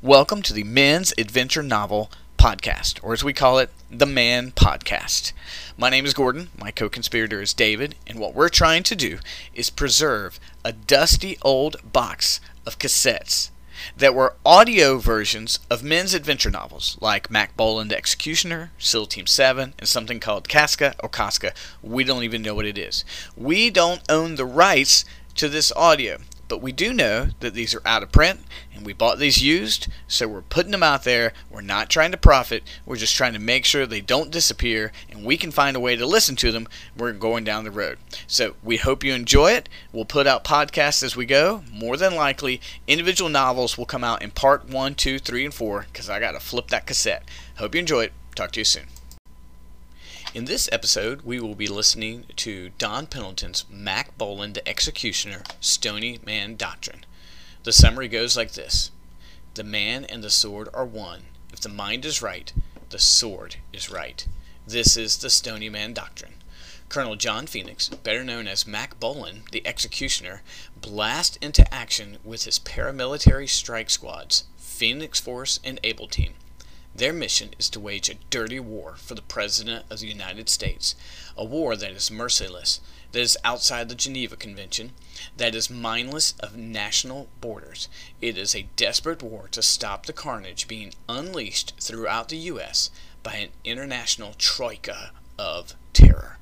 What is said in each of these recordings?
Welcome to the Men's Adventure Novel Podcast, or as we call it, the Man Podcast. My name is Gordon, my co-conspirator is David, and what we're trying to do is preserve a dusty old box of cassettes that were audio versions of men's adventure novels, like Mac Bolan the Executioner, SEAL Team 7, and something called Casca or Casca. We don't even know what it is. We don't own the rights to this audio, but we do know that these are out of print, and we bought these used, so we're putting them out there. We're not trying to profit. We're just trying to make sure they don't disappear, and we can find a way to listen to them. We're going down the road. So we hope you enjoy it. We'll put out podcasts as we go. More than likely, individual novels will come out in part 1, 2, 3, and 4, because I got to flip that cassette. Hope you enjoy it. Talk to you soon. In this episode, we will be listening to Don Pendleton's Mac Bolan the Executioner Stony Man Doctrine. The summary goes like this. The man and the sword are one. If the mind is right, the sword is right. This is the Stony Man Doctrine. Colonel John Phoenix, better known as Mac Bolan the Executioner, blasts into action with his paramilitary strike squads, Phoenix Force and Able Team. Their mission is to wage a dirty war for the President of the United States, a war that is merciless, that is outside the Geneva Convention, that is mindless of national borders. It is a desperate war to stop the carnage being unleashed throughout the U.S. by an international troika of terror.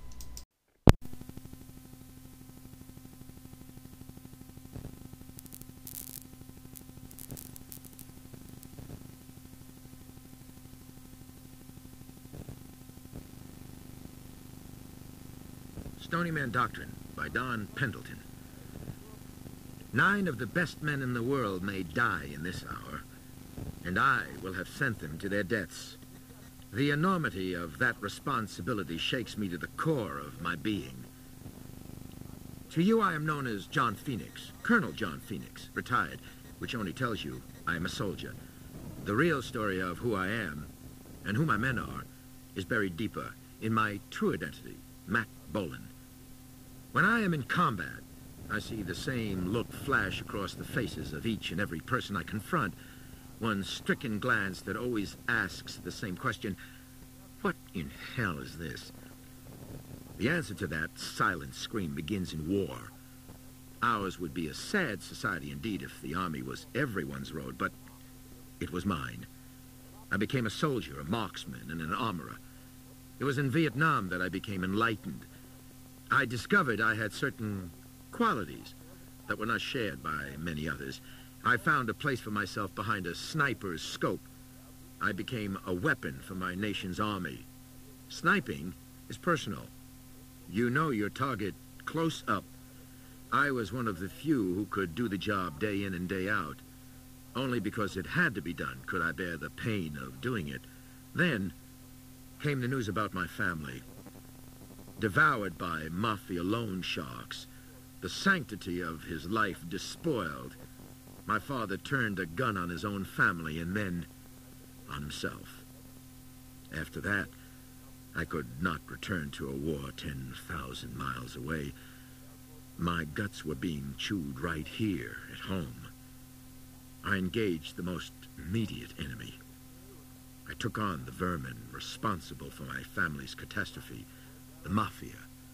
Stony Man Doctrine by Don Pendleton. 9 of the best men in the world may die in this hour, and I will have sent them to their deaths. The enormity of that responsibility shakes me to the core of my being. To you I am known as John Phoenix, Colonel John Phoenix, retired, which only tells you I am a soldier. The real story of who I am, and who my men are, is buried deeper in my true identity, Mac Bolan. When I am in combat, I see the same look flash across the faces of each and every person I confront, one stricken glance that always asks the same question, what in hell is this? The answer to that silent scream begins in war. Ours would be a sad society indeed if the army was everyone's road, but it was mine. I became a soldier, a marksman, and an armorer. It was in Vietnam that I became enlightened. I discovered I had certain qualities that were not shared by many others. I found a place for myself behind a sniper's scope. I became a weapon for my nation's army. Sniping is personal. You know your target close up. I was one of the few who could do the job day in and day out. Only because it had to be done could I bear the pain of doing it. Then came the news about my family. Devoured by mafia loan sharks, the sanctity of his life despoiled. My father turned a gun on his own family and then on himself. After that, I could not return to a war 10,000 miles away. My guts were being chewed right here at home. I engaged the most immediate enemy. I took on the vermin responsible for my family's catastrophe. The Mafia.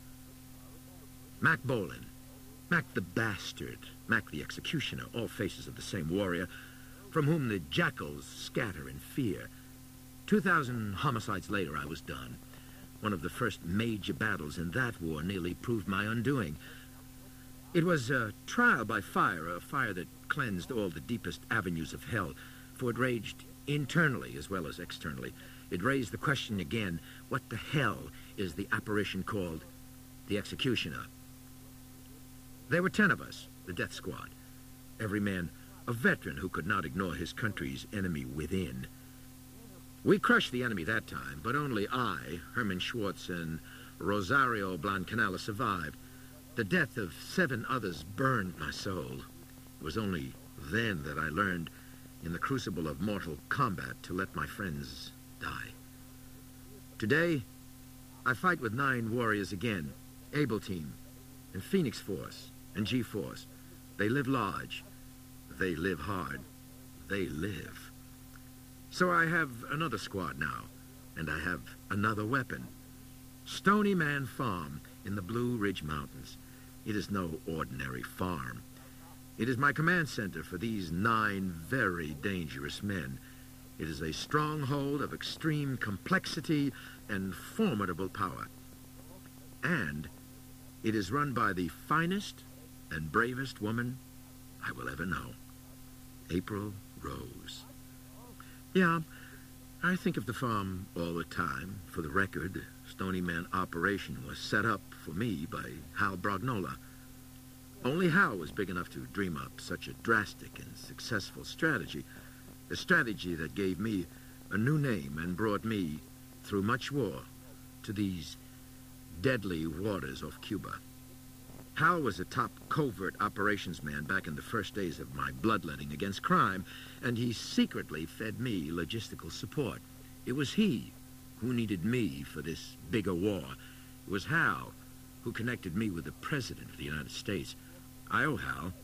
Mac Bolan, Mac the Bastard, Mac the Executioner, all faces of the same warrior, from whom the jackals scatter in fear. 2,000 homicides later, I was done. One of the first major battles in that war nearly proved my undoing. It was a trial by fire, a fire that cleansed all the deepest avenues of hell, for it raged internally as well as externally. It raised the question again, what the hell is the apparition called the Executioner? There were 10 of us, the death squad. Every man a veteran who could not ignore his country's enemy within. We crushed the enemy that time, but only I, Herman Schwartz, and Rosario Blancanella survived. The death of 7 others burned my soul. It was only then that I learned, in the crucible of mortal combat, to let my friends die. Today, I fight with 9 warriors again, Able Team, and Phoenix Force, and G-Force. They live large. They live hard. they live. So I have another squad now, and I have another weapon. Stony Man Farm in the Blue Ridge Mountains. It is no ordinary farm. It is my command center for these 9 very dangerous men. It is a stronghold of extreme complexity and formidable power. And it is run by the finest and bravest woman I will ever know. April Rose. Yeah, I think of the farm all the time. For the record, Stony Man operation was set up for me by Hal Brognola. Only Hal was big enough to dream up such a drastic and successful strategy. A strategy that gave me a new name and brought me, through much war, to these deadly waters off Cuba. Hal was a top covert operations man back in the first days of my bloodletting against crime, and he secretly fed me logistical support. It was he who needed me for this bigger war. It was Hal who connected me with the President of the United States. I owe Hal.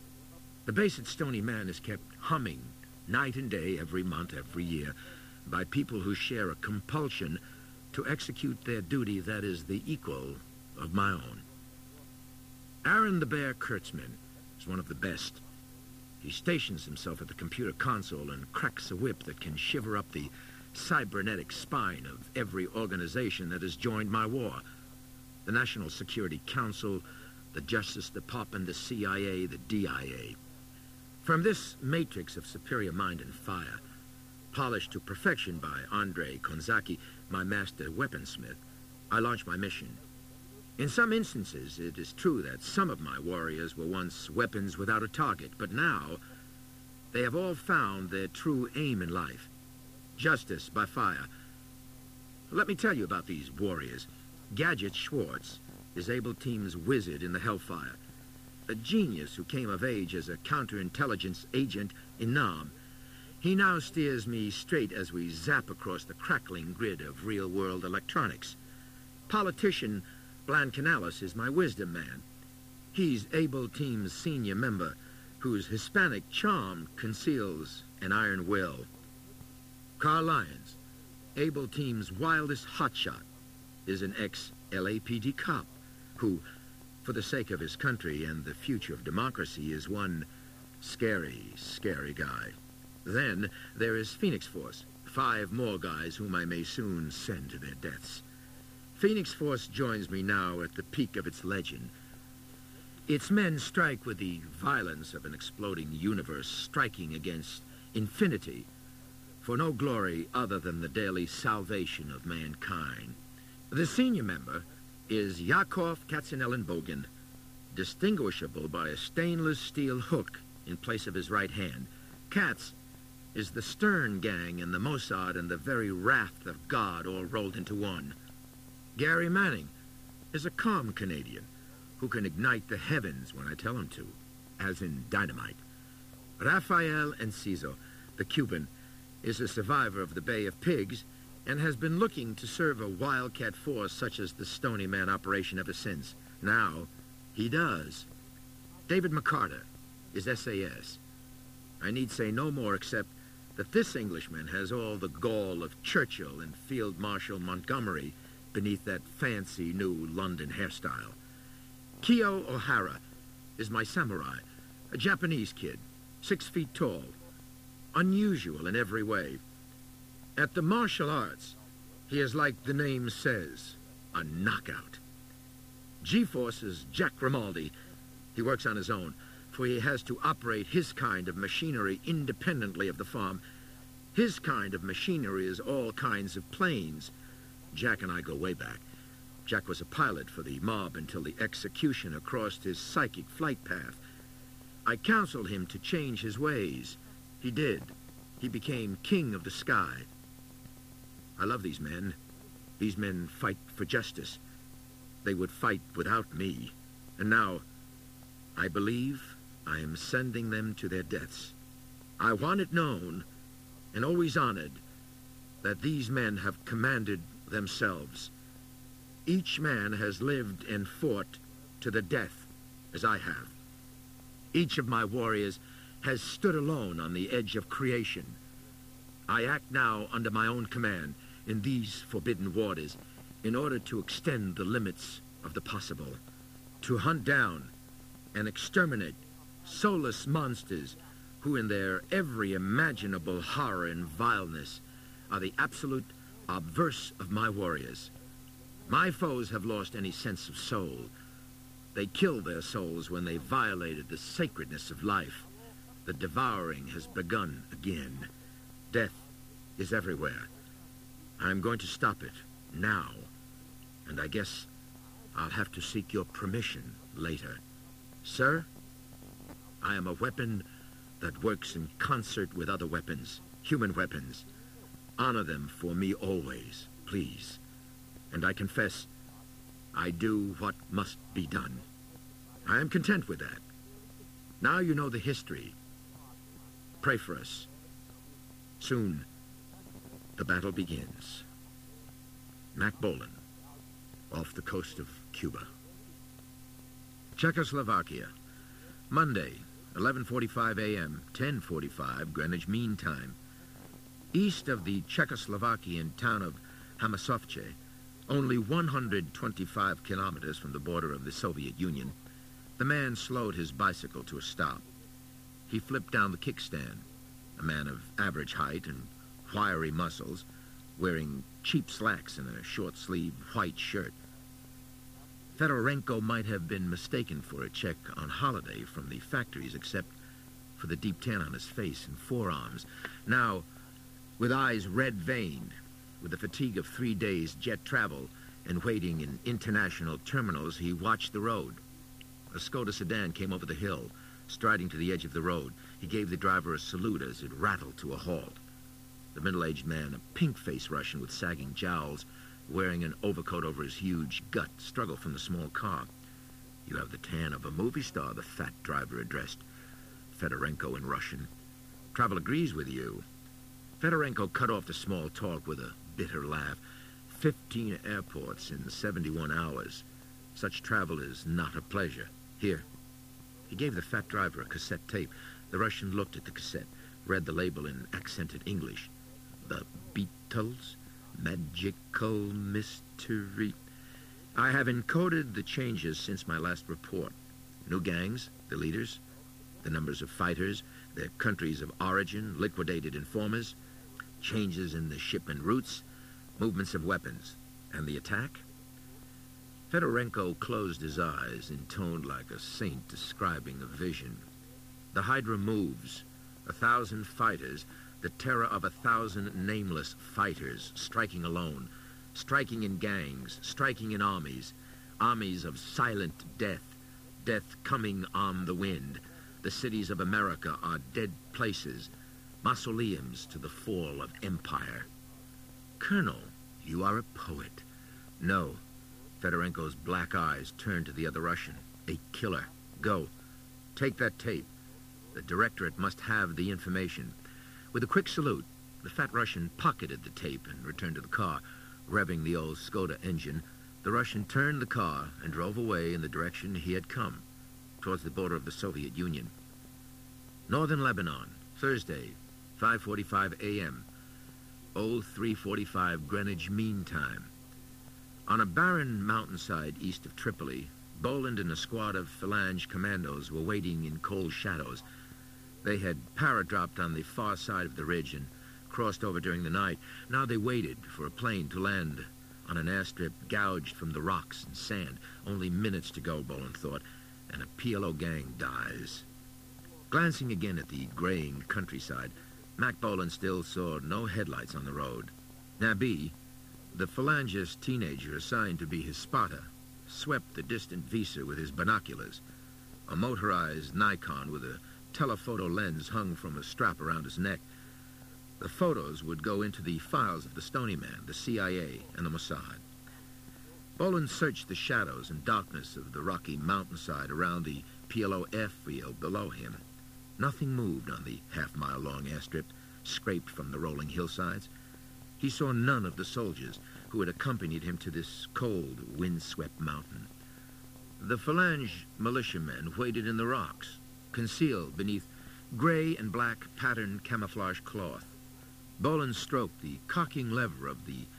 The base at Stony Man is kept humming night and day, every month, every year, by people who share a compulsion to execute their duty that is the equal of my own. Aaron the Bear Kurtzman is one of the best. He stations himself at the computer console and cracks a whip that can shiver up the cybernetic spine of every organization that has joined my war. The National Security Council, the Justice Department, the CIA, the DIA. From this matrix of superior mind and fire, polished to perfection by Andrei Konzaki, my master weaponsmith, I launch my mission. In some instances, it is true that some of my warriors were once weapons without a target, but now they have all found their true aim in life. Justice by fire. Let me tell you about these warriors. Gadget Schwartz is Able Team's wizard in the Hellfire. A genius who came of age as a counterintelligence agent in Nam. He now steers me straight as we zap across the crackling grid of real-world electronics. Politician Bland Canales is my wisdom man. He's Able Team's senior member, whose Hispanic charm conceals an iron will. Carl Lyons, Able Team's wildest hotshot, is an ex-LAPD cop who, for the sake of his country and the future of democracy, is one scary, scary guy. Then there is Phoenix Force, 5 more guys whom I may soon send to their deaths. Phoenix Force joins me now at the peak of its legend. Its men strike with the violence of an exploding universe striking against infinity for no glory other than the daily salvation of mankind. The senior member is Yakov Katzenellenbogen, distinguishable by a stainless steel hook in place of his right hand. Katz is the Stern Gang and the Mossad and the very wrath of God all rolled into one. Gary Manning is a calm Canadian who can ignite the heavens when I tell him to, as in dynamite. Rafael Enciso, the Cuban, is a survivor of the Bay of Pigs and has been looking to serve a wildcat force such as the Stony Man operation ever since. Now, he does. David McCarter is SAS. I need say no more except that this Englishman has all the gall of Churchill and Field Marshal Montgomery beneath that fancy new London hairstyle. Kyo O'Hara is my samurai, a Japanese kid, 6 feet tall, unusual in every way. At the martial arts, he is like the name says, a knockout. G-Force is Jack Grimaldi. He works on his own, for he has to operate his kind of machinery independently of the farm. His kind of machinery is all kinds of planes. Jack and I go way back. Jack was a pilot for the mob until the executioner crossed his psychic flight path. I counseled him to change his ways. He did. He became king of the sky. I love these men. These men fight for justice. They would fight without me. And now, I believe I am sending them to their deaths. I want it known, and always honored, that these men have commanded themselves. Each man has lived and fought to the death, as I have. Each of my warriors has stood alone on the edge of creation. I act now under my own command in these forbidden waters in order to extend the limits of the possible, to hunt down and exterminate soulless monsters who in their every imaginable horror and vileness are the absolute obverse of my warriors. My foes have lost any sense of soul. They killed their souls when they violated the sacredness of life. The devouring has begun again. Death is everywhere. I'm going to stop it now, and I guess I'll have to seek your permission later. Sir, I am a weapon that works in concert with other weapons, human weapons. Honor them for me always, please. And I confess, I do what must be done. I am content with that. Now you know the history. Pray for us. Soon, the battle begins. Mac Bolan, off the coast of Cuba. Czechoslovakia, Monday, 11:45 a.m., 10:45 Greenwich Mean Time. East of the Czechoslovakian town of Hamasovce, only 125 kilometers from the border of the Soviet Union, the man slowed his bicycle to a stop. He flipped down the kickstand, a man of average height and wiry muscles, wearing cheap slacks and a short-sleeved white shirt. Fedorenko might have been mistaken for a Czech on holiday from the factories, except for the deep tan on his face and forearms. Now, with eyes red-veined, with the fatigue of 3 days' jet travel and waiting in international terminals, he watched the road. A Skoda sedan came over the hill, striding to the edge of the road. He gave the driver a salute as it rattled to a halt. The middle-aged man, a pink-faced Russian with sagging jowls, wearing an overcoat over his huge gut, struggled from the small car. "You have the tan of a movie star," the fat driver addressed Fedorenko in Russian. "Travel agrees with you." Fedorenko cut off the small talk with a bitter laugh. 15 airports in 71 hours. Such travel is not a pleasure. Here. He gave the fat driver a cassette tape. The Russian looked at the cassette, read the label in accented English. "The Beatles? Magical mystery." "I have encoded the changes since my last report. New gangs, the leaders, the numbers of fighters, their countries of origin, liquidated informers, changes in the shipment routes, movements of weapons. And the attack?" Fedorenko closed his eyes, intoned like a saint describing a vision. "The Hydra moves. 1,000 fighters, the terror of 1,000 nameless fighters, striking alone, striking in gangs, striking in armies, armies of silent death, death coming on the wind. The cities of America are dead places, mausoleums to the fall of empire." "Colonel, you are a poet." "No." Fedorenko's black eyes turned to the other Russian. "A killer. Go. Take that tape. The directorate must have the information." With a quick salute, the fat Russian pocketed the tape and returned to the car. Revving the old Skoda engine, the Russian turned the car and drove away in the direction he had come, towards the border of the Soviet Union. Northern Lebanon, Thursday, 5:45 a.m., 03:45 Greenwich Mean Time. On a barren mountainside east of Tripoli, Boland and a squad of Phalange commandos were waiting in cold shadows. They had paradropped on the far side of the ridge and crossed over during the night. Now they waited for a plane to land on an airstrip gouged from the rocks and sand. Only minutes to go, Boland thought, and a PLO gang dies. Glancing again at the graying countryside, Mac Bolan still saw no headlights on the road. Nabi, the Phalangist teenager assigned to be his spotter, swept the distant Visa with his binoculars. A motorized Nikon with a telephoto lens hung from a strap around his neck. The photos would go into the files of the Stony Man, the CIA, and the Mossad. Boland searched the shadows and darkness of the rocky mountainside around the PLO airfield below him. Nothing moved on the half-mile-long airstrip, scraped from the rolling hillsides. He saw none of the soldiers who had accompanied him to this cold, wind-swept mountain. The Phalange militiamen waited in the rocks, concealed beneath gray and black patterned camouflage cloth. Bolin stroked the cocking lever of the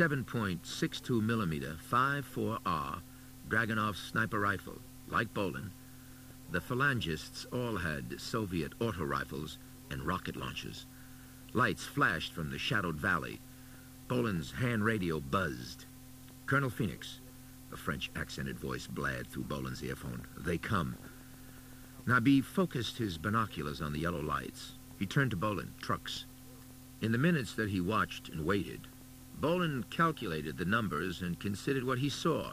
7.62 millimeter 5.4R Dragunov sniper rifle. Like Bolin, the phalangists all had Soviet auto rifles and rocket launchers. Lights flashed from the shadowed valley. Bolin's hand radio buzzed. "Colonel Phoenix," a French-accented voice blared through Bolin's earphone. "They come." Nabi focused his binoculars on the yellow lights. He turned to Bolin. "Trucks." In the minutes that he watched and waited, Bolin calculated the numbers and considered what he saw.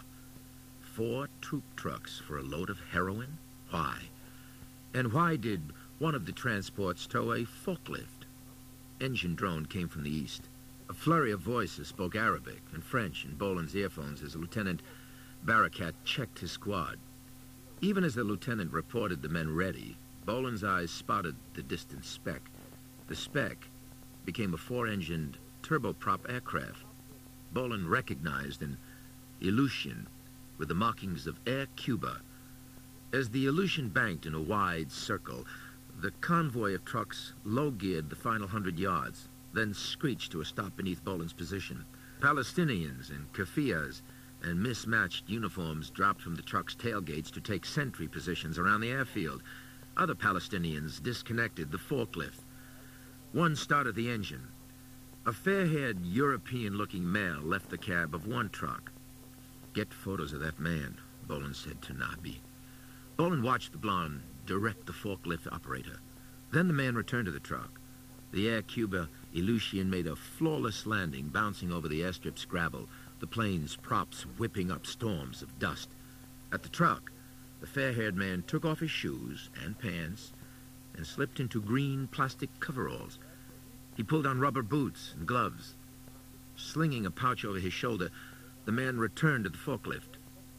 4 troop trucks for a load of heroin? Why? And why did one of the transports tow a forklift? Engine drone came from the east. A flurry of voices spoke Arabic and French in Bolin's earphones as Lieutenant Barakat checked his squad. Even as the lieutenant reported the men ready, Bolin's eyes spotted the distant speck. The speck became a 4-engined turboprop aircraft. Bolin recognized an Ilyushin with the markings of Air Cuba. As the Ilyushin banked in a wide circle, the convoy of trucks low-geared the final 100 yards, then screeched to a stop beneath Bolin's position. Palestinians in keffiyehs and mismatched uniforms dropped from the truck's tailgates to take sentry positions around the airfield. Other Palestinians disconnected the forklift. One started the engine. A fair-haired, European-looking male left the cab of one truck. "Get photos of that man," Bolin said to Nabi. Bolin watched the blonde direct the forklift operator. Then the man returned to the truck. The Air Cuba Ilyushin made a flawless landing, bouncing over the airstrip's gravel, the plane's props whipping up storms of dust. At the truck, the fair-haired man took off his shoes and pants and slipped into green plastic coveralls. He pulled on rubber boots and gloves. Slinging a pouch over his shoulder, the man returned to the forklift.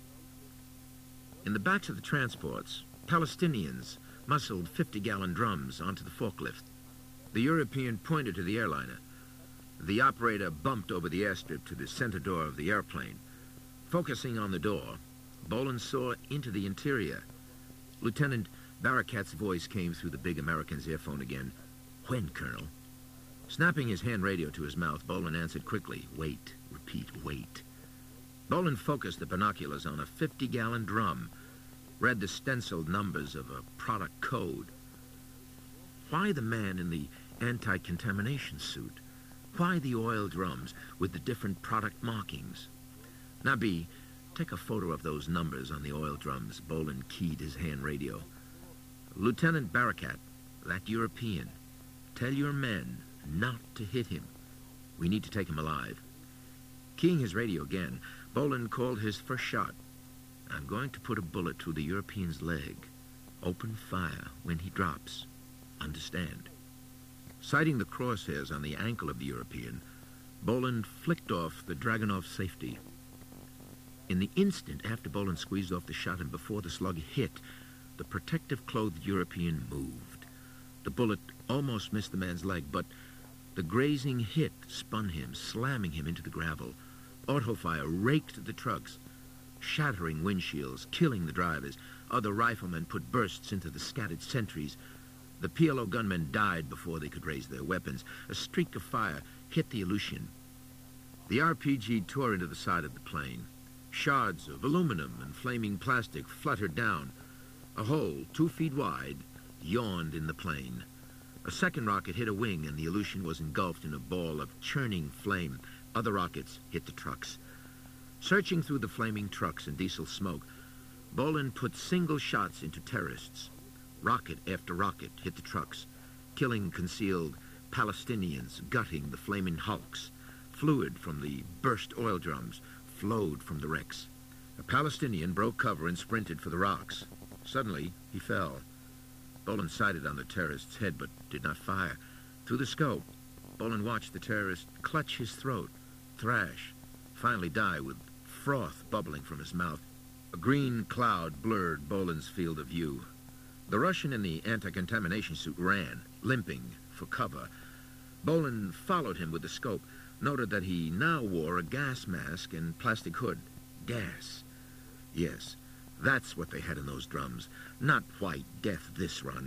In the backs of the transports, Palestinians muscled 50-gallon drums onto the forklift. The European pointed to the airliner. The operator bumped over the airstrip to the center door of the airplane. Focusing on the door, Bolin saw into the interior. Lieutenant Barakat's voice came through the big American's earphone again. "When, Colonel?" Snapping his hand radio to his mouth, Bolin answered quickly. "Wait. Repeat, wait." Bolin focused the binoculars on a 50-gallon drum, read the stenciled numbers of a product code. Why the man in the anti-contamination suit? Why the oil drums with the different product markings? "Nabi, take a photo of those numbers on the oil drums." Bolin keyed his hand radio. "Lieutenant Barakat, that European, tell your men not to hit him. We need to take him alive." Keying his radio again, Bolin called his first shot. "I'm going to put a bullet through the European's leg. Open fire when he drops. Understand?" Sighting the crosshairs on the ankle of the European, Bolin flicked off the Dragunov safety. In the instant after Bolin squeezed off the shot and before the slug hit, the protective-clothed European moved. The bullet almost missed the man's leg, but the grazing hit spun him, slamming him into the gravel. Autofire raked the trucks, shattering windshields, killing the drivers. Other riflemen put bursts into the scattered sentries. The PLO gunmen died before they could raise their weapons. A streak of fire hit the Ilyushin. The RPG tore into the side of the plane. Shards of aluminum and flaming plastic fluttered down. A hole 2 feet wide yawned in the plane. A second rocket hit a wing, and the Ilyushin was engulfed in a ball of churning flame. Other rockets hit the trucks. Searching through the flaming trucks and diesel smoke, Bolin put single shots into terrorists. Rocket after rocket hit the trucks, killing concealed Palestinians, gutting the flaming hulks. Fluid from the burst oil drums flowed from the wrecks. A Palestinian broke cover and sprinted for the rocks. Suddenly, he fell. Bolin sighted on the terrorist's head, but did not fire. Through the scope, Bolin watched the terrorist clutch his throat, thrash, finally die with froth bubbling from his mouth. A green cloud blurred Bolin's field of view. The Russian in the anti-contamination suit ran, limping, for cover. Bolin followed him with the scope, noted that he now wore a gas mask and plastic hood. Gas. Yes, that's what they had in those drums. Not white death this run.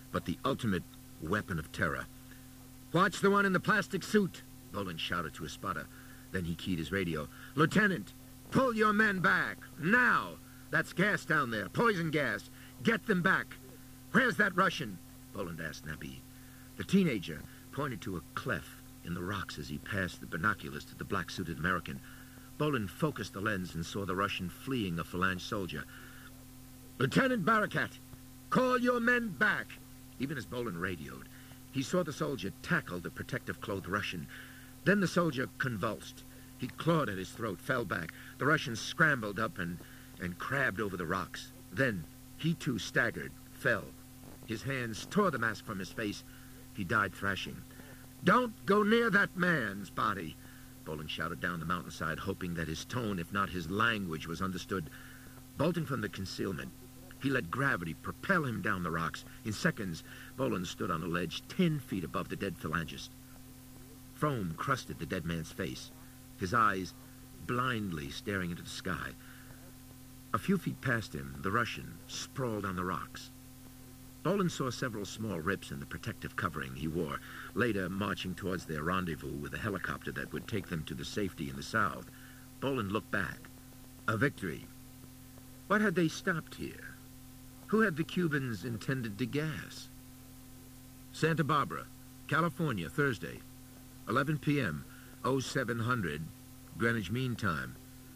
but the ultimate weapon of terror. "Watch the one in the plastic suit," Bolin shouted to his spotter. Then he keyed his radio. "Lieutenant, pull your men back, now! That's gas down there, poison gas. Get them back." "Where's that Russian?" Bolin asked Nabi. The teenager pointed to a cleft in the rocks as he passed the binoculars to the black-suited American. Bolin focused the lens and saw the Russian fleeing a Falange soldier. "Lieutenant Barakat, call your men back!" Even as Bolin radioed, he saw the soldier tackle the protective-clothed Russian. Then the soldier convulsed. He clawed at his throat, fell back. The Russian scrambled up and crabbed over the rocks. Then he too staggered, fell. His hands tore the mask from his face. He died thrashing. "Don't go near that man's body!" Bolin shouted down the mountainside, hoping that his tone, if not his language, was understood. Bolting from the concealment, he let gravity propel him down the rocks. In seconds, Bolin stood on a ledge 10 feet above the dead Phalangist. Foam crusted the dead man's face, his eyes blindly staring into the sky. A few feet past him, the Russian sprawled on the rocks. Bolin saw several small rips in the protective covering he wore, later marching towards their rendezvous with a helicopter that would take them to the safety in the south. Bolin looked back. A victory. What had they stopped here? Who had the Cubans intended to gas? Santa Barbara, California, Thursday, 11 p.m., 0700, Greenwich Mean Time.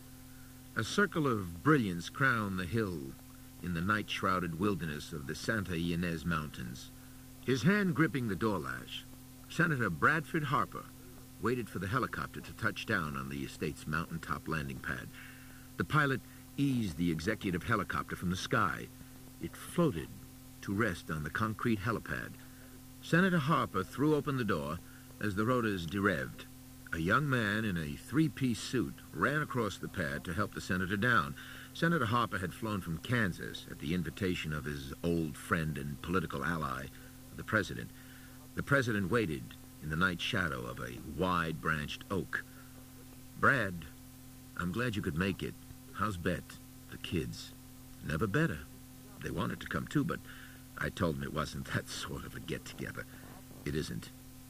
A circle of brilliance crowned the hill in the night-shrouded wilderness of the Santa Ynez Mountains. His hand gripping the door latch, Senator Bradford Harper waited for the helicopter to touch down on the estate's mountaintop landing pad. The pilot eased the executive helicopter from the sky. It floated to rest on the concrete helipad. Senator Harper threw open the door as the rotors dereved. A young man in a three-piece suit ran across the pad to help the senator down. Senator Harper had flown from Kansas at the invitation of his old friend and political ally, the president. The president waited in the night shadow of a wide-branched oak. "Brad, I'm glad you could make it. How's Bet? The kids?" "Never better. They wanted to come too, but I told them it wasn't that sort of a get-together." "It isn't.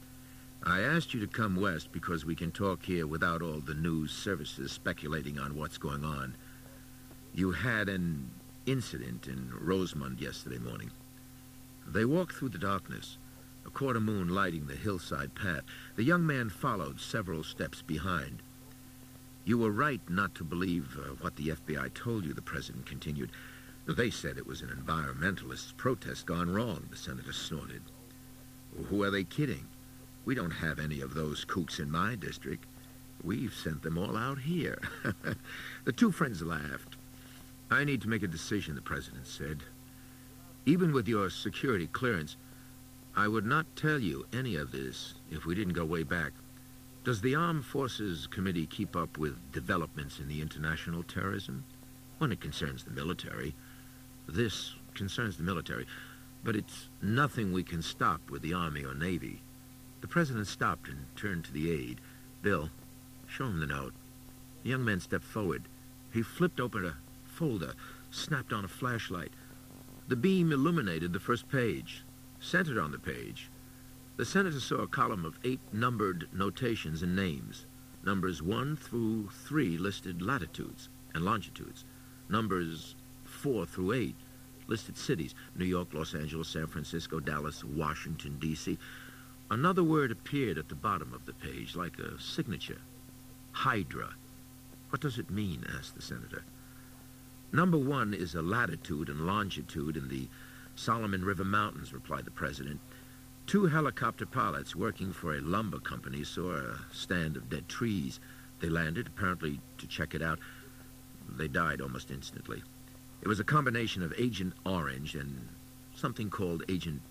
I asked you to come west because we can talk here without all the news services speculating on what's going on. You had an incident in Rosemont yesterday morning." They walked through the darkness, a quarter moon lighting the hillside path. The young man followed several steps behind. "You were right not to believe what the FBI told you," the president continued. "They said it was an environmentalist protest gone wrong," the senator snorted. "Who are they kidding? We don't have any of those kooks in my district. We've sent them all out here." The two friends laughed. "I need to make a decision," the president said. "Even with your security clearance, I would not tell you any of this if we didn't go way back. Does the Armed Forces Committee keep up with developments in the international terrorism? When it concerns the military. This concerns the military, but it's nothing we can stop with the Army or Navy." The president stopped and turned to the aide. "Bill, show him the note." The young man stepped forward. He flipped open a folder, snapped on a flashlight. The beam illuminated the first page. Centered on the page, the senator saw a column of 8 numbered notations and names. Numbers 1 through 3 listed latitudes and longitudes. Numbers 4 through 8 listed cities: New York, Los Angeles, San Francisco, Dallas, Washington, D.C. Another word appeared at the bottom of the page, like a signature. Hydra. "What does it mean?" asked the senator. "Number 1 is a latitude and longitude in the Solomon River Mountains," replied the president. 2 helicopter pilots working for a lumber company saw a stand of dead trees. They landed, apparently to check it out. They died almost instantly. It was a combination of Agent Orange and something called Agent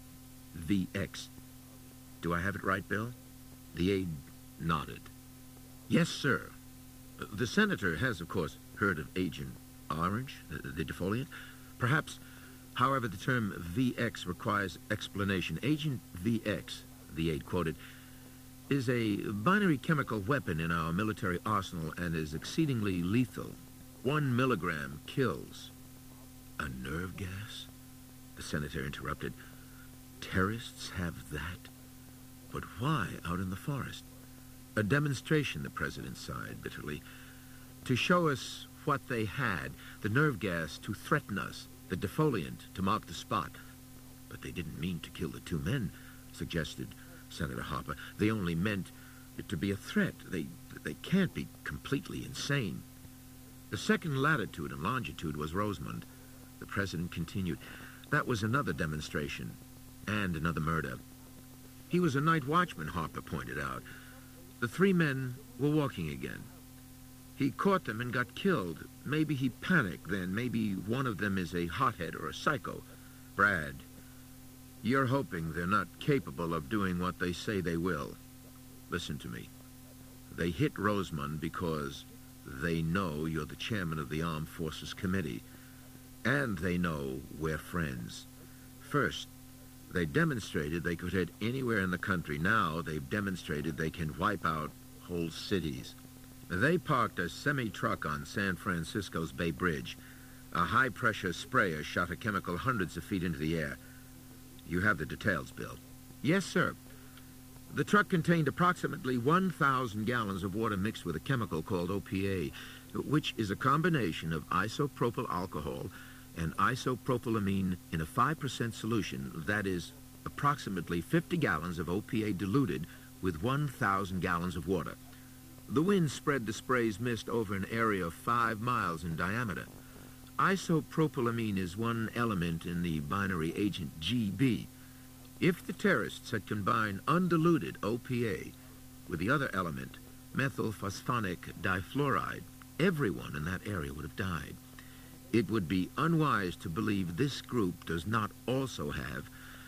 VX. Do I have it right, Bill? The aide nodded. "Yes, sir." The senator has, of course, heard of Agent Orange, the defoliant. Perhaps, however, the term VX requires explanation. Agent VX, the aide quoted, is a binary chemical weapon in our military arsenal and is exceedingly lethal. 1 milligram kills. "A nerve gas?" the senator interrupted. terrorists have that? But why out in the forest? A demonstration, the president sighed bitterly, to show us what they had, the nerve gas to threaten us, the defoliant to mark the spot. But they didn't mean to kill the two men, suggested Senator Harper. They only meant it to be a threat. They can't be completely insane. The second latitude and longitude was Rosemont. The president continued. That was another demonstration, and another murder. He was a night watchman, Harper pointed out. The three men were walking again. He caught them and got killed. Maybe he panicked then. Maybe one of them is a hothead or a psycho. Brad, you're hoping they're not capable of doing what they say they will. Listen to me. They hit Rosemont because they know you're the chairman of the Armed Forces Committee. And they know we're friends. First, they demonstrated they could hit anywhere in the country. Now they've demonstrated they can wipe out whole cities. They parked a semi-truck on San Francisco's Bay Bridge. A high-pressure sprayer shot a chemical hundreds of feet into the air. You have the details, Bill. Yes, sir. The truck contained approximately 1,000 gallons of water mixed with a chemical called OPA, which is a combination of isopropyl alcohol and isopropylamine in a 5% solution. That is approximately 50 gallons of OPA diluted with 1,000 gallons of water. The wind spread the spray's mist over an area of 5 miles in diameter. Isopropylamine is one element in the binary agent GB. If the terrorists had combined undiluted OPA with the other element, methylphosphonic difluoride, everyone in that area would have died. It would be unwise to believe this group does not also have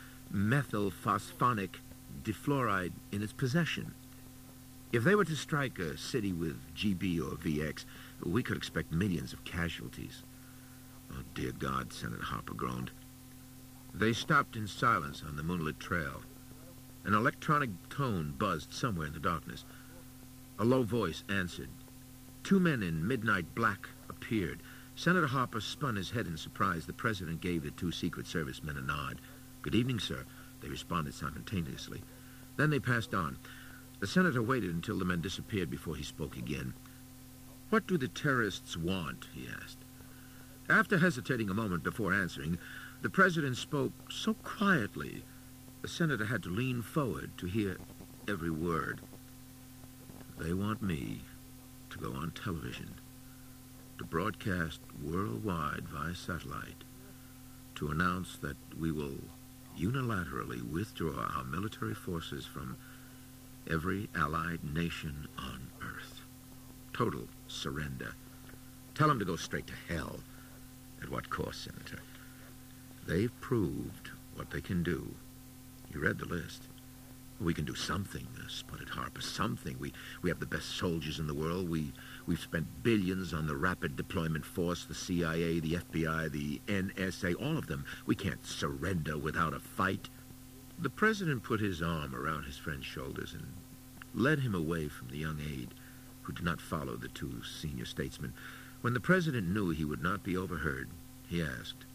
methylphosphonic difluoride in its possession. If they were to strike a city with GB or VX, we could expect millions of casualties. Oh, dear God, Senator Harper groaned. They stopped in silence on the moonlit trail. An electronic tone buzzed somewhere in the darkness. A low voice answered. Two men in midnight black appeared. Senator Harper spun his head in surprise. The president gave the two Secret Service men a nod. "Good evening, sir," they responded simultaneously. Then they passed on. The senator waited until the men disappeared before he spoke again. "What do the terrorists want?" he asked. After hesitating a moment before answering, the president spoke so quietly, the senator had to lean forward to hear every word. "They want me to go on television, to broadcast worldwide via satellite, to announce that we will unilaterally withdraw our military forces from every allied nation on Earth. Total surrender. Tell them to go straight to hell. At what cost, Senator? They've proved what they can do. You read the list. We can do something, sputtered Harper. Something. We have the best soldiers in the world. We've spent billions on the Rapid Deployment Force, the CIA, the FBI, the NSA, all of them. We can't surrender without a fight. The president put his arm around his friend's shoulders and led him away from the young aide, who did not follow the two senior statesmen. When the president knew he would not be overheard, he asked,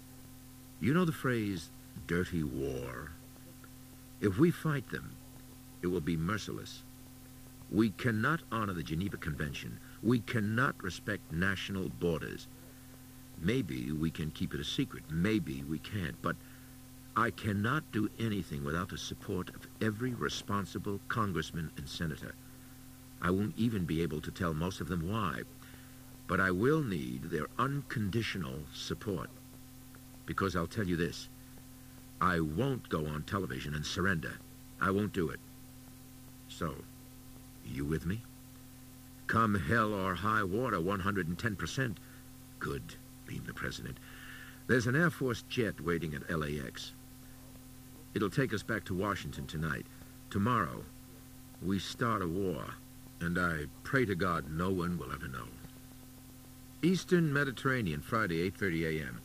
"You know the phrase, dirty war? If we fight them, it will be merciless. We cannot honor the Geneva Convention. We cannot respect national borders. Maybe we can keep it a secret. Maybe we can't. But I cannot do anything without the support of every responsible congressman and senator. I won't even be able to tell most of them why. But I will need their unconditional support. Because I'll tell you this. I won't go on television and surrender. I won't do it. So, you with me? Come hell or high water, 110%. Good, beamed the president. There's an Air Force jet waiting at LAX. It'll take us back to Washington tonight. Tomorrow, we start a war, and I pray to God no one will ever know. Eastern Mediterranean, Friday, 8:30 a.m.,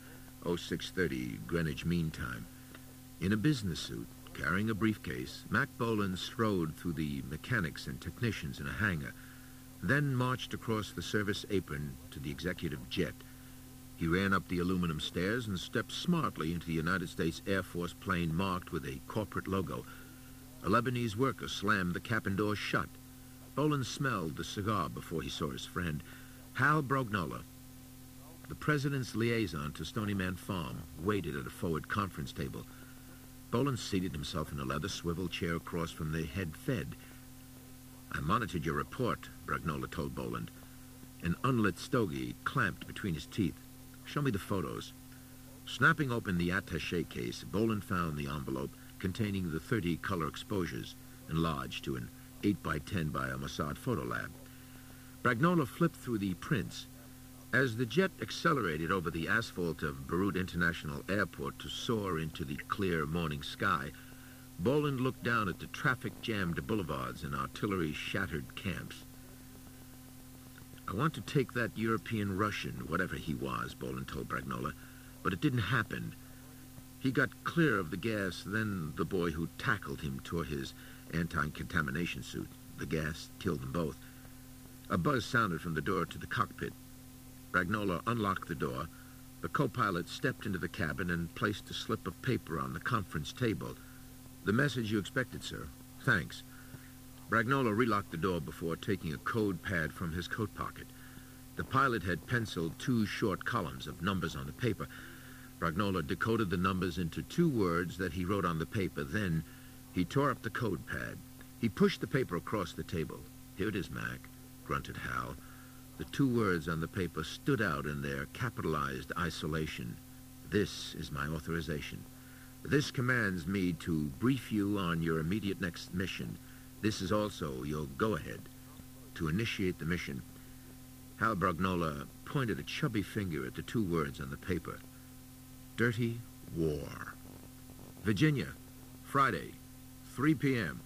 0630 Greenwich Mean Time. In a business suit, carrying a briefcase, Mac Boland strode through the mechanics and technicians in a hangar, then marched across the service apron to the executive jet. He ran up the aluminum stairs and stepped smartly into the United States Air Force plane marked with a corporate logo. A Lebanese worker slammed the cabin door shut. Boland smelled the cigar before he saw his friend, Hal Brognola. The president's liaison to Stony Man Farm waited at a forward conference table. Boland seated himself in a leather swivel chair across from the head fed. "I monitored your report," Brognola told Boland. An unlit stogie clamped between his teeth. "Show me the photos." Snapping open the attaché case, Boland found the envelope containing the 30 color exposures, enlarged to an 8x10 by a Mossad photo lab. Brognola flipped through the prints. As the jet accelerated over the asphalt of Beirut International Airport to soar into the clear morning sky, Boland looked down at the traffic-jammed boulevards and artillery-shattered camps. "I want to take that European Russian, whatever he was," Boland told Brognola, "but it didn't happen. He got clear of the gas, then the boy who tackled him tore his anti-contamination suit. The gas killed them both." A buzz sounded from the door to the cockpit. Brognola unlocked the door. The co-pilot stepped into the cabin and placed a slip of paper on the conference table. "The message you expected, sir. Thanks." Brognola relocked the door before taking a code pad from his coat pocket. The pilot had penciled 2 short columns of numbers on the paper. Brognola decoded the numbers into 2 words that he wrote on the paper. Then he tore up the code pad. He pushed the paper across the table. "Here it is, Mac," grunted Hal. The 2 words on the paper stood out in their capitalized isolation. "This is my authorization. This commands me to brief you on your immediate next mission. This is also your go-ahead to initiate the mission." Hal Brognola pointed a chubby finger at the 2 words on the paper. "Dirty War. Virginia, Friday, 3 p.m.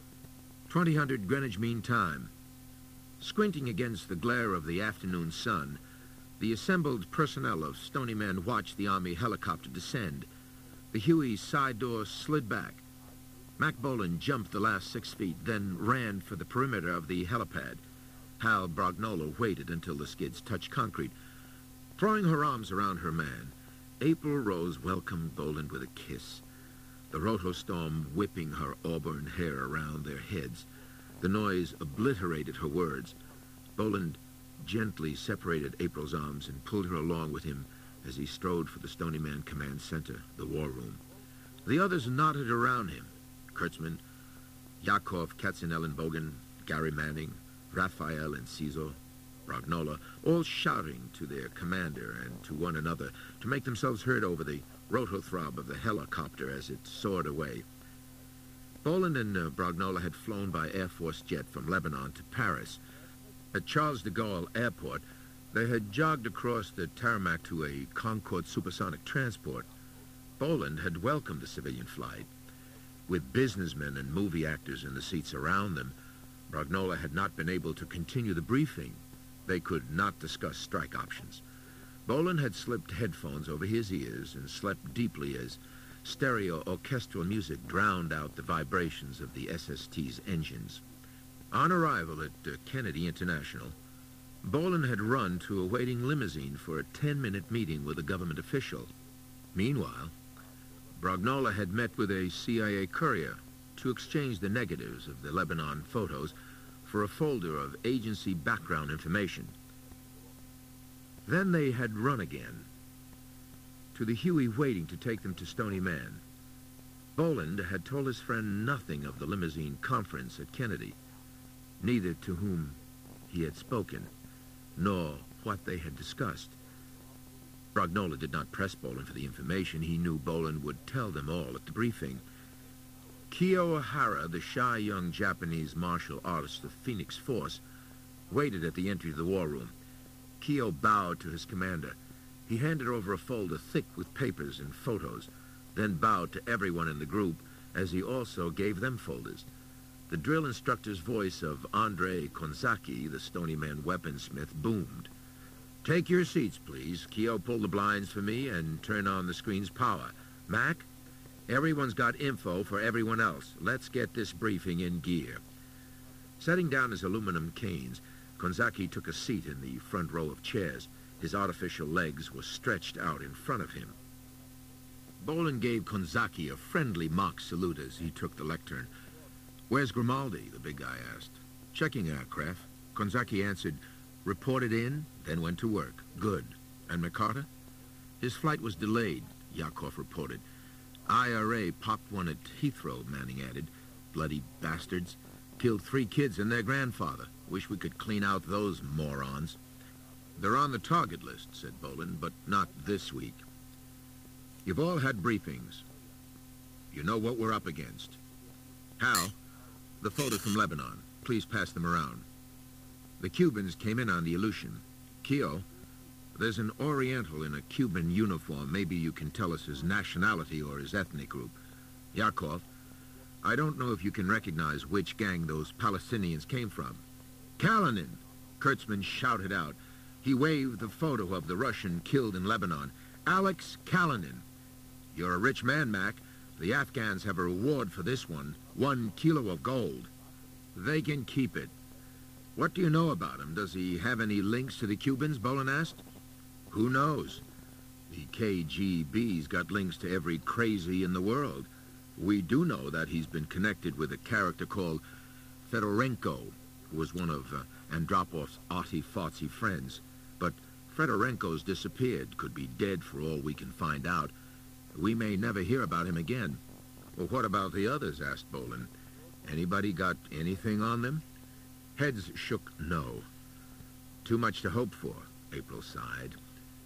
2000 Greenwich Mean Time." Squinting against the glare of the afternoon sun, the assembled personnel of Stony Man watched the Army helicopter descend. The Huey's side door slid back. Mac Boland jumped the last 6 feet, then ran for the perimeter of the helipad. Hal Brognola waited until the skids touched concrete. Throwing her arms around her man, April Rose welcomed Boland with a kiss, the rotostorm whipping her auburn hair around their heads. The noise obliterated her words. Boland gently separated April's arms and pulled her along with him as he strode for the Stony Man Command Center, the war room. The others knotted around him. Kurtzman, Yakov, Katzenellenbogen, Gary Manning, Raphael and Cizo, Brognola, all shouting to their commander and to one another to make themselves heard over the rotothrob of the helicopter as it soared away. Boland and Brognola had flown by Air Force jet from Lebanon to Paris. At Charles de Gaulle Airport, they had jogged across the tarmac to a Concorde supersonic transport. Boland had welcomed the civilian flight. With businessmen and movie actors in the seats around them, Brognola had not been able to continue the briefing. They could not discuss strike options. Boland had slipped headphones over his ears and slept deeply as stereo orchestral music drowned out the vibrations of the SST's engines. On arrival at Kennedy International, Boland had run to a waiting limousine for a 10-minute meeting with a government official. Meanwhile, Brognola had met with a CIA courier to exchange the negatives of the Lebanon photos for a folder of agency background information. Then they had run again, to the Huey waiting to take them to Stony Man. Boland had told his friend nothing of the limousine conference at Kennedy, neither to whom he had spoken, nor what they had discussed. Brognola did not press Boland for the information. He knew Boland would tell them all at the briefing. Kyo Ohara, the shy young Japanese martial artist of Phoenix Force, waited at the entry to the war room. Kyo bowed to his commander. He handed over a folder thick with papers and photos, then bowed to everyone in the group as he also gave them folders. The drill instructor's voice of Andrei Konzaki, the Stony Man weaponsmith, boomed. "Take your seats, please. Kyo, pull the blinds for me and turn on the screen's power. Mac, everyone's got info for everyone else. Let's get this briefing in gear." Setting down his aluminum canes, Konzaki took a seat in the front row of chairs. His artificial legs were stretched out in front of him. Bolin gave Konzaki a friendly mock salute as he took the lectern. "Where's Grimaldi?" the big guy asked. "Checking aircraft." Konzaki answered, "Reported in, then went to work." "Good. And McCarter?" "His flight was delayed," Yakov reported. "IRA popped one at Heathrow," Manning added. "Bloody bastards. Killed 3 kids and their grandfather. Wish we could clean out those morons." "They're on the target list," said Bolin, "but not this week. You've all had briefings. You know what we're up against. Hal, the photos from Lebanon. Please pass them around. The Cubans came in on the Aleutian. Keo, there's an Oriental in a Cuban uniform. Maybe you can tell us his nationality or his ethnic group. Yakov, I don't know if you can recognize which gang those Palestinians came from." "Kalinin!" Kurtzman shouted out. He waved the photo of the Russian killed in Lebanon. "Alex Kalinin. You're a rich man, Mac. The Afghans have a reward for this one. 1 kilo of gold." "They can keep it." "What do you know about him? Does he have any links to the Cubans?" Bolin asked. "Who knows? The KGB's got links to every crazy in the world. We do know that he's been connected with a character called Fedorenko, who was one of Andropov's arty-fartsy friends. But Fedorenko's disappeared. Could be dead for all we can find out. We may never hear about him again." "Well, what about the others?" asked Bolin. "Anybody got anything on them?" Heads shook no. "Too much to hope for," April sighed.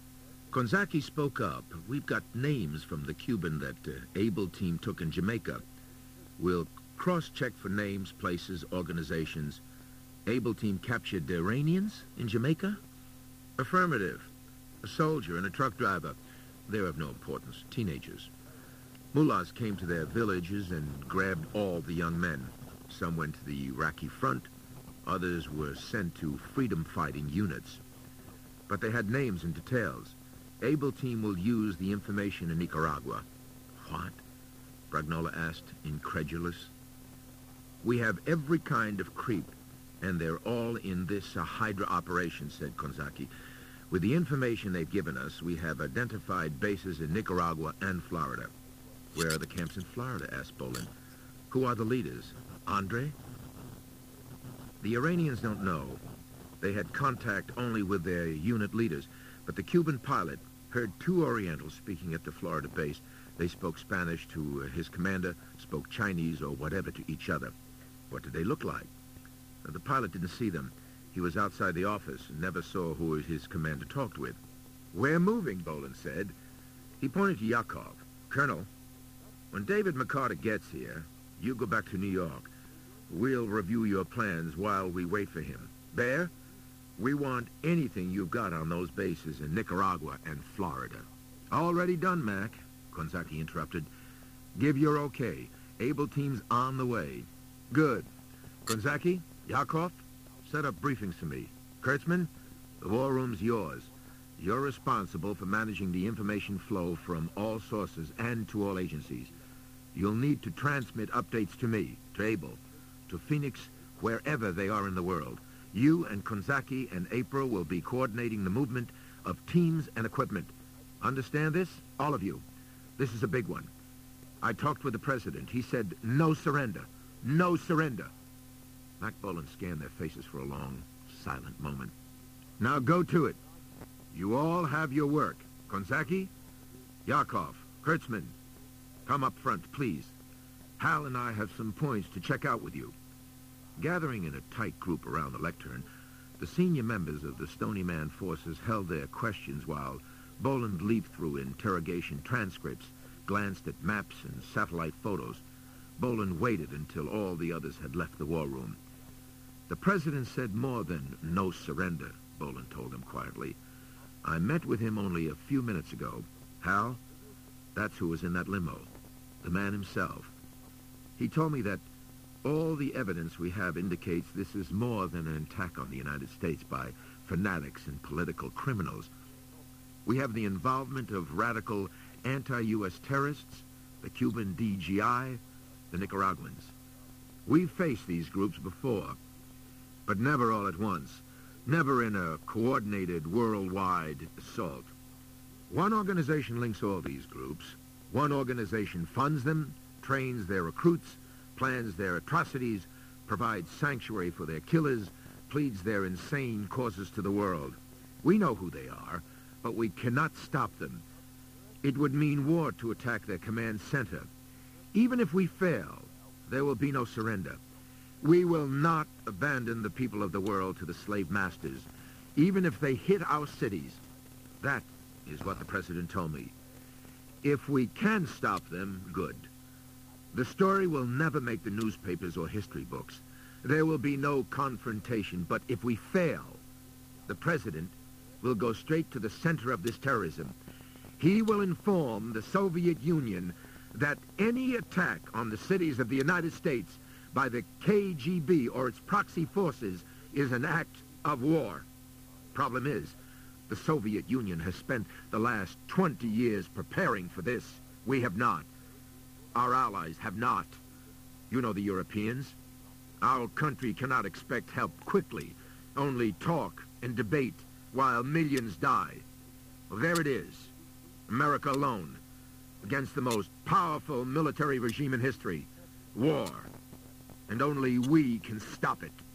Konzaki spoke up. "We've got names from the Cuban that Able team took in Jamaica. We'll cross-check for names, places, organizations. Able team captured the Iranians in Jamaica?" "Affirmative. A soldier and a truck driver. They're of no importance. Teenagers. Mullahs came to their villages and grabbed all the young men. Some went to the Iraqi front. Others were sent to freedom-fighting units. But they had names and details. Able team will use the information in Nicaragua." "What?" Bragnola asked, incredulous. "We have every kind of creep, and they're all in this Hydra operation," said Konzaki. "With the information they've given us, we have identified bases in Nicaragua and Florida." "Where are the camps in Florida?" asked Bolin. "Who are the leaders? Andre?" "The Iranians don't know. They had contact only with their unit leaders, but the Cuban pilot heard 2 Orientals speaking at the Florida base. They spoke Spanish to his commander, spoke Chinese or whatever to each other." "What did they look like?" "The pilot didn't see them. He was outside the office and never saw who his commander talked with." "We're moving," Bolin said. He pointed to Yakov. "Colonel, when David McCarter gets here, you go back to New York. We'll review your plans while we wait for him. Bear, we want anything you've got on those bases in Nicaragua and Florida." "Already done, Mac," Konzaki interrupted. "Give your okay. Able team's on the way." "Good. Konzaki, Yakov, set up briefings for me. Kurtzman, the war room's yours. You're responsible for managing the information flow from all sources and to all agencies. You'll need to transmit updates to me, to Able, to Phoenix, wherever they are in the world. You and Konzaki and April will be coordinating the movement of teams and equipment. Understand this? All of you. This is a big one. I talked with the president. He said no surrender. No surrender." Mac Bolin scanned their faces for a long, silent moment. "Now go to it. You all have your work. Konzaki, Yakov, Kurtzman, come up front, please. Hal and I have some points to check out with you." Gathering in a tight group around the lectern, the senior members of the Stony Man forces held their questions while Bolin leafed through interrogation transcripts, glanced at maps and satellite photos. Bolin waited until all the others had left the war room. "The president said more than no surrender," Bolin told him quietly. "I met with him only a few minutes ago. Hal, that's who was in that limo. The man himself. He told me that all the evidence we have indicates this is more than an attack on the United States by fanatics and political criminals. We have the involvement of radical anti-U.S. terrorists, the Cuban DGI, the Nicaraguans. We've faced these groups before, but never all at once. never in a coordinated worldwide assault. One organization links all these groups. One organization funds them, trains their recruits, plans their atrocities, provides sanctuary for their killers, pleads their insane causes to the world. We know who they are, but we cannot stop them. It would mean war to attack their command center. Even if we fail, there will be no surrender. We will not abandon the people of the world to the slave masters, even if they hit our cities. That is what the President told me. If we can stop them, good. The story will never make the newspapers or history books. There will be no confrontation, but if we fail, the President will go straight to the center of this terrorism. He will inform the Soviet Union that any attack on the cities of the United States by the KGB or its proxy forces is an act of war. Problem is, the Soviet Union has spent the last 20 years preparing for this. We have not. Our allies have not. You know the Europeans. Our country cannot expect help quickly, only talk and debate while millions die. Well, there it is. America alone, against the most powerful military regime in history. War. And only we can stop it.